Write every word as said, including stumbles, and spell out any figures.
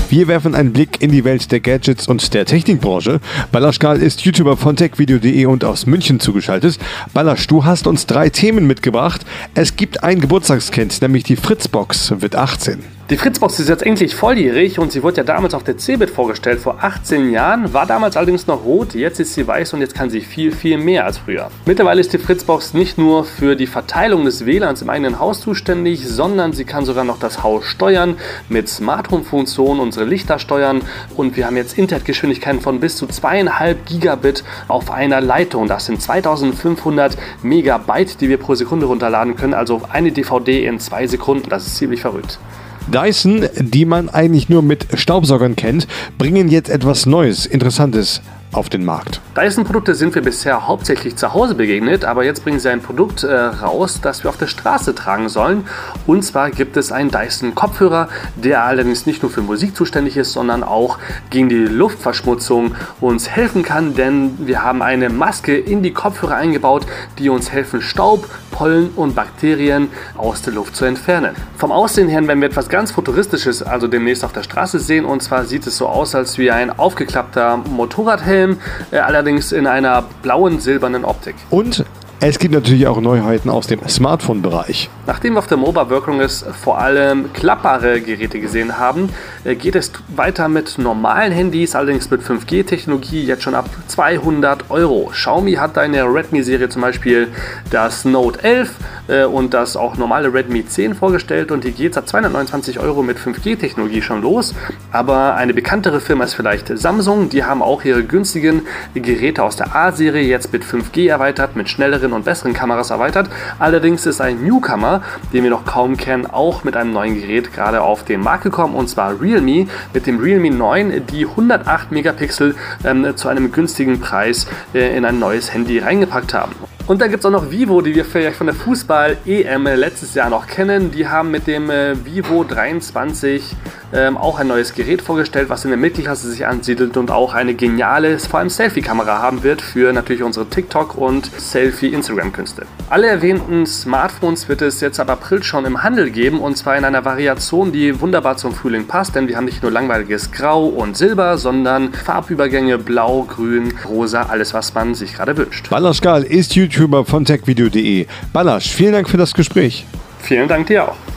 Wir werfen einen Blick in die Welt der Gadgets und der Technikbranche. Balazs ist YouTuber von techvideo punkt de und aus München zugeschaltet. Balazs, du hast uns drei Themen mitgebracht. Es gibt ein Geburtstagskind, nämlich die Fritzbox, wird achtzehn. Die Fritzbox ist jetzt endlich volljährig und sie wurde ja damals auf der CeBIT vorgestellt, vor achtzehn Jahren, war damals allerdings noch rot, jetzt ist sie weiß und jetzt kann sie viel, viel mehr als früher. Mittlerweile ist die Fritzbox nicht nur für die Verteilung des W L A Ns im eigenen Haus zuständig, sondern sie kann sogar noch das Haus steuern, mit Smart Home Funktionen unsere Lichter steuern und wir haben jetzt Internetgeschwindigkeiten von bis zu zweieinhalb Gigabit auf einer Leitung. Das sind zweitausendfünfhundert Megabyte, die wir pro Sekunde runterladen können, also eine D V D in zwei Sekunden, das ist ziemlich verrückt. Dyson, die man eigentlich nur mit Staubsaugern kennt, bringen jetzt etwas Neues, Interessantes auf den Markt. Dyson-Produkte sind wir bisher hauptsächlich zu Hause begegnet, aber jetzt bringen sie ein Produkt äh, raus, das wir auf der Straße tragen sollen. Und zwar gibt es einen Dyson-Kopfhörer, der allerdings nicht nur für Musik zuständig ist, sondern auch gegen die Luftverschmutzung uns helfen kann, denn wir haben eine Maske in die Kopfhörer eingebaut, die uns helfen, Staub, Pollen und Bakterien aus der Luft zu entfernen. Vom Aussehen her werden wir etwas ganz Futuristisches also demnächst auf der Straße sehen, und zwar sieht es so aus, als wie ein aufgeklappter Motorradhelm, Äh, allerdings in einer blauen, silbernen Optik. Und es gibt natürlich auch Neuheiten aus dem Smartphone-Bereich. Nachdem wir auf der Mobile World Congress vor allem klappbare Geräte gesehen haben, geht es weiter mit normalen Handys, allerdings mit fünf G Technologie, jetzt schon ab zweihundert Euro. Xiaomi hat eine Redmi-Serie, zum Beispiel das Note elf äh, und das auch normale Redmi zehn vorgestellt, und hier geht es ab zweihundertneunundzwanzig Euro mit fünf G Technologie schon los. Aber eine bekanntere Firma ist vielleicht Samsung, die haben auch ihre günstigen Geräte aus der A-Serie jetzt mit fünf G erweitert, mit schnelleren und besseren Kameras erweitert. Allerdings ist ein Newcomer, den wir noch kaum kennen, auch mit einem neuen Gerät gerade auf den Markt gekommen, und zwar Realme mit dem Realme neun, die hundertacht Megapixel ähm, zu einem günstigen Preis äh, in ein neues Handy reingepackt haben. Und dann gibt es auch noch Vivo, die wir vielleicht von der Fußball-E M letztes Jahr noch kennen. Die haben mit dem äh, Vivo dreiundzwanzig ähm, auch ein neues Gerät vorgestellt, was in der Mittelklasse sich ansiedelt und auch eine geniale, vor allem Selfie-Kamera haben wird für natürlich unsere TikTok- und Selfie-Instagram-Künste. Alle erwähnten Smartphones wird es jetzt ab April schon im Handel geben, und zwar in einer Variation, die wunderbar zum Frühling passt, denn wir haben nicht nur langweiliges Grau und Silber, sondern Farbübergänge Blau, Grün, Rosa, alles, was man sich gerade wünscht. Balazs ist YouTuber von techvideo punkt de. Balazs, vielen Dank für das Gespräch. Vielen Dank dir auch.